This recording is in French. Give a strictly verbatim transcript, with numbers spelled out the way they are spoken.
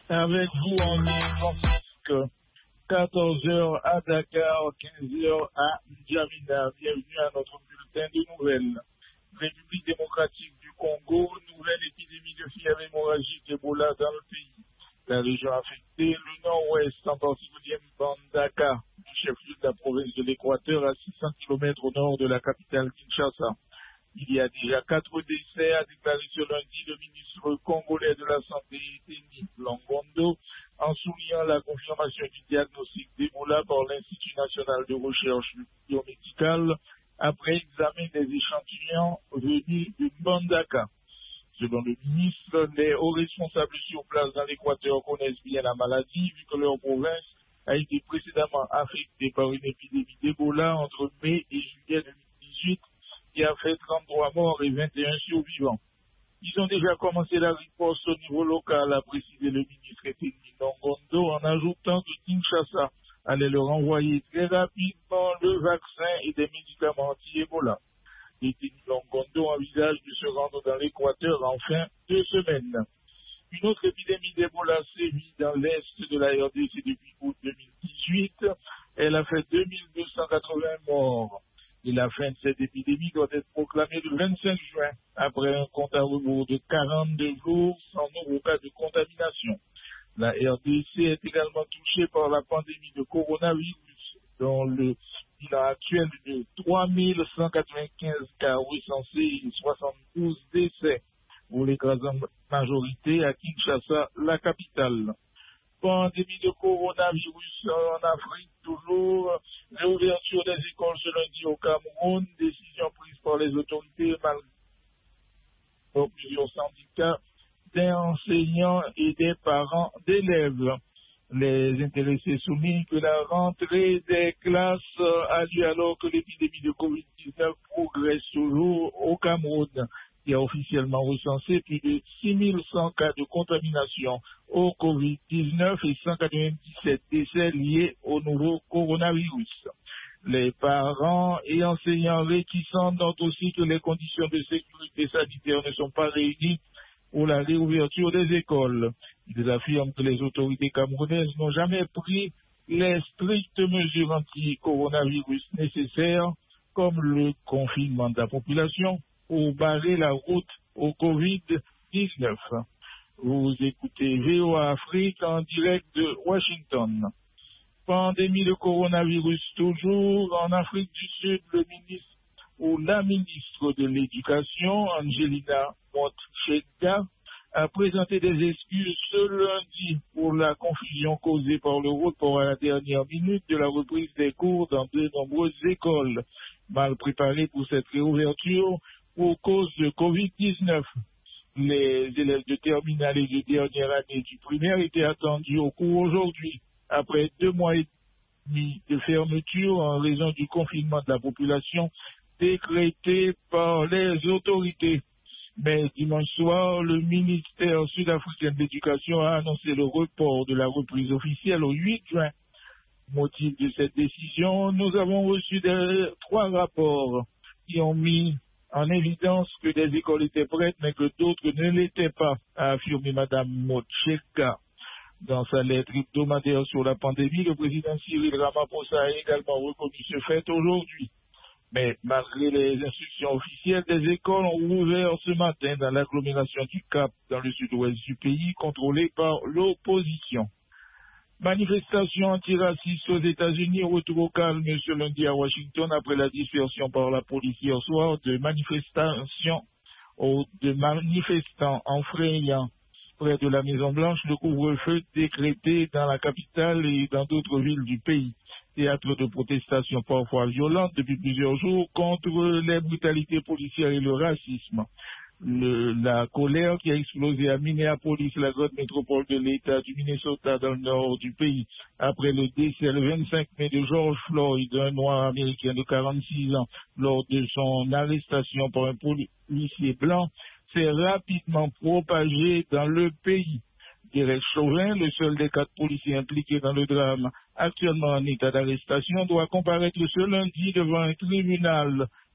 Avec vous, Henri Francisque, quatorze heures à Dakar, quinze heures à N'Djamena. Bienvenue à notre bulletin de nouvelles. République démocratique du Congo, nouvelle épidémie de fièvre hémorragique Ebola dans le pays. La région affectée, le nord-ouest, en particulier Mbandaka, du chef-lieu de la province de l'Équateur, à six cents kilomètres au nord de la capitale Kinshasa. Il y a déjà quatre décès, a déclaré ce lundi le ministre congolais de la Santé, Denis Longondo, en soulignant la confirmation du diagnostic d'Ebola par l'Institut national de recherche biomédicale après examen des échantillons venus de Mbandaka. Selon le ministre, les hauts responsables sur place dans l'Équateur connaissent bien la maladie, vu que leur province a été précédemment affectée par une épidémie d'Ebola entre mai et juillet deux mille dix-huit, qui a fait trente-trois morts et vingt et un survivants. Ils ont déjà commencé la riposte au niveau local, a précisé le ministre Denis Longondo, en ajoutant que Kinshasa allait leur envoyer très rapidement le vaccin et des médicaments anti-Ebola. Denis Longondo envisage de se rendre dans l'Équateur en fin de semaine. Une autre épidémie d'Ebola sévit dans l'est de la R D C depuis août deux mille dix-huit. Elle a fait deux mille deux cent quatre-vingts morts. Et la fin de cette épidémie doit être proclamée le vingt-cinq juin, après un compte à rebours de quarante-deux jours sans nouveau cas de contamination. La R D C est également touchée par la pandémie de coronavirus, dont le bilan actuel de trois mille cent quatre-vingt-quinze cas recensés et soixante-douze décès, pour l'écrasante majorité à Kinshasa, la capitale. Pandémie de coronavirus en Afrique, toujours. Réouverture des écoles ce lundi au Cameroun, décision prise par les autorités malgré plusieurs syndicats d'enseignants et des parents d'élèves. Les intéressés soulignent que la rentrée des classes a lieu alors que l'épidémie de covid dix-neuf progresse toujours au Cameroun, qui a officiellement recensé plus de six mille cent cas de contamination au covid dix-neuf et cent quatre-vingt-dix-sept décès liés au nouveau coronavirus. Les parents et enseignants réticents notent aussi que les conditions de sécurité sanitaire ne sont pas réunies pour la réouverture des écoles. Ils affirment que les autorités camerounaises n'ont jamais pris les strictes mesures anti-coronavirus nécessaires, comme le confinement de la population, pour barrer la route au covid dix-neuf. Vous écoutez V O A Afrique en direct de Washington. Pandémie de coronavirus toujours en Afrique du Sud, le ministre ou la ministre de l'Éducation, Angelina Motshekga, a présenté des excuses ce lundi pour la confusion causée par le report à la dernière minute de la reprise des cours dans de nombreuses écoles, mal préparées pour cette réouverture pour cause de covid dix-neuf. Les élèves de terminale et de dernière année du primaire étaient attendus au cours aujourd'hui, après deux mois et demi de fermeture en raison du confinement de la population décrété par les autorités. Mais dimanche soir, le ministère sud-africain de l'Éducation a annoncé le report de la reprise officielle au huit juin. Motif de cette décision, nous avons reçu des, trois rapports qui ont mis en évidence que des écoles étaient prêtes, mais que d'autres ne l'étaient pas, a affirmé Mme Motshekga. Dans sa lettre hebdomadaire sur la pandémie, le président Cyril Ramaphosa a également reconnu ce fait aujourd'hui. Mais malgré les instructions officielles, des écoles ont ouvert ce matin dans l'agglomération du Cap, dans le sud-ouest du pays, contrôlée par l'opposition. Manifestation antiracistes aux États-Unis, retour au calme ce lundi à Washington après la dispersion par la police hier soir de manifestations de manifestants enfreignant près de la Maison-Blanche le couvre-feu décrété dans la capitale et dans d'autres villes du pays. Théâtre de protestations parfois violentes depuis plusieurs jours contre les brutalités policières et le racisme. Le, la colère qui a explosé à Minneapolis, la grande métropole de l'État du Minnesota dans le nord du pays, après le décès le vingt-cinq mai de George Floyd, un noir américain de quarante-six ans, lors de son arrestation par un policier blanc, s'est rapidement propagé dans le pays. Derek Chauvin, le seul des quatre policiers impliqués dans le drame, actuellement en état d'arrestation, doit comparaître ce lundi devant un tribunal